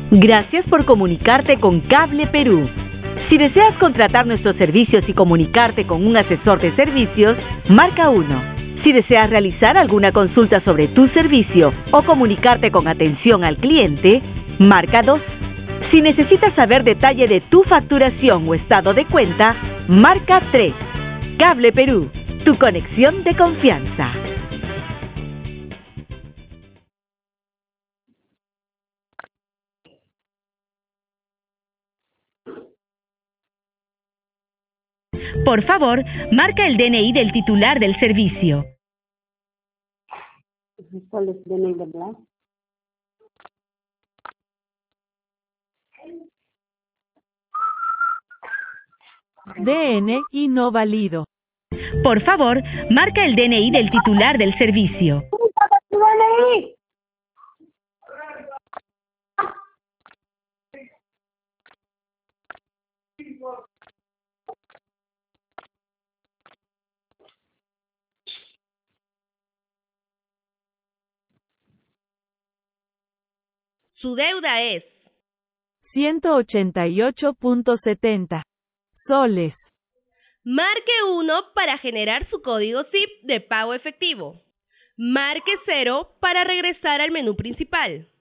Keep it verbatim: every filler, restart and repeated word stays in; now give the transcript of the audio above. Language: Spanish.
Gracias por comunicarte con Cable Perú. Si deseas contratar nuestros servicios y comunicarte con un asesor de servicios, marca uno. Si deseas realizar alguna consulta sobre tu servicio o comunicarte con atención al cliente, marca dos. Si necesitas saber detalle de tu facturación o estado de cuenta, marca tres. Cable Perú, tu conexión de confianza. Por favor, marca el D N I del titular del servicio. ¿Cuál es el D N I de Blas? D N I no válido. Por favor, marca el D N I del titular del servicio. ¡Tu D N I! Su deuda es ciento ochenta y ocho punto setenta soles. Marque uno para generar su código S I P de pago efectivo. Marque cero para regresar al menú principal.